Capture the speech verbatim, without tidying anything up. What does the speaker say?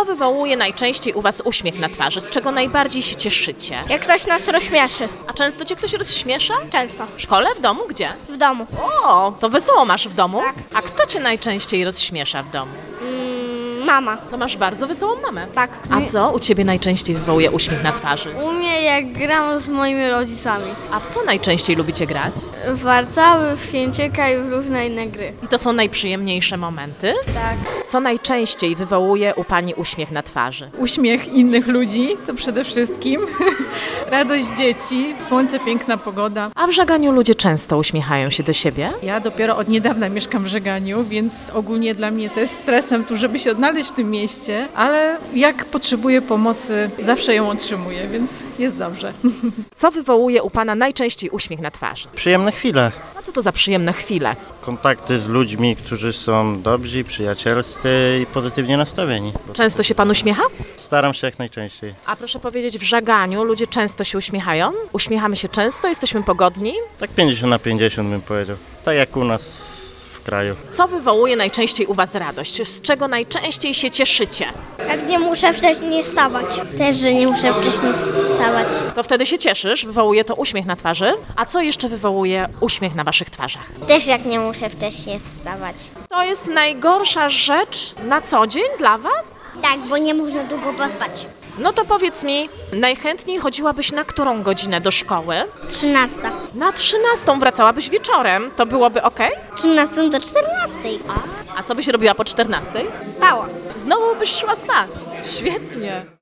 Co wywołuje najczęściej u was uśmiech na twarzy? Z czego najbardziej się cieszycie? Jak ktoś nas rozśmieszy. A często cię ktoś rozśmiesza? Często. W szkole? W domu? Gdzie? W domu. O, to wesoło masz w domu? Tak. A kto cię najczęściej rozśmiesza w domu? Mm, mama. To masz bardzo wesołą mamę. Tak. A co u ciebie najczęściej wywołuje uśmiech na twarzy? U mnie jak gram z moimi rodzicami. A w co najczęściej lubicie grać? W Warszawy, w Chińczyka i w różne inne gry. I to są najprzyjemniejsze momenty? Tak. Co najczęściej wywołuje u pani uśmiech na twarzy? Uśmiech innych ludzi, to przede wszystkim. Radość dzieci, słońce, piękna pogoda. A w Żaganiu ludzie często uśmiechają się do siebie? Ja dopiero od niedawna mieszkam w Żeganiu, więc ogólnie dla mnie to jest stresem tu, żeby się odnaleźć w tym mieście, ale jak potrzebuję pomocy, zawsze ją otrzymuję, więc jest dobrze. Co wywołuje u pana najczęściej uśmiech na twarzy? Przyjemne chwile. A co to za przyjemne chwile? Kontakty z ludźmi, którzy są dobrzy, przyjacielscy i pozytywnie nastawieni. Często się pan uśmiecha? Staram się jak najczęściej. A proszę powiedzieć, w Żaganiu ludzie często się uśmiechają? Uśmiechamy się często? Jesteśmy pogodni? Tak pięćdziesiąt na pięćdziesiąt bym powiedział. Tak jak u nas w kraju. Co wywołuje najczęściej u was radość? Z czego najczęściej się cieszycie? Jak nie muszę wcześniej wstawać. Też, że nie muszę wcześniej wstawać. To wtedy się cieszysz, wywołuje to uśmiech na twarzy. A co jeszcze wywołuje uśmiech na waszych twarzach? Też jak nie muszę wcześniej wstawać. To jest najgorsza rzecz na co dzień dla was? Tak, bo nie można długo pospać. No to powiedz mi, najchętniej chodziłabyś na którą godzinę do szkoły? Trzynasta. Na trzynastą wracałabyś wieczorem, to byłoby ok? Trzynastą do czternastej. A co byś robiła po czternastej? Spała. Znowu byś szła spać. Świetnie.